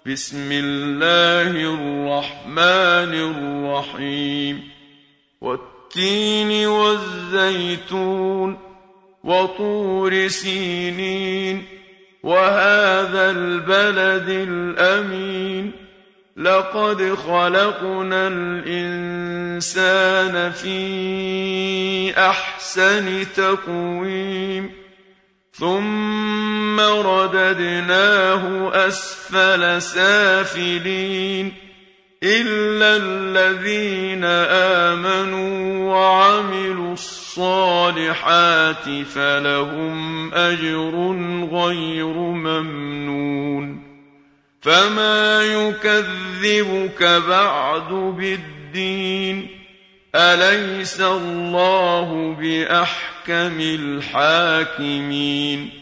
بسم الله الرحمن الرحيم والتين والزيتون وطور سينين وهذا البلد الأمين لقد خلقنا الإنسان في أحسن تقويم ثم رددناه أسفل سافلين إلا الذين آمنوا وعملوا الصالحات فلهم أجر غير ممنون فما يكذبك بعد بالدين أليس الله بأحكم الحاكمين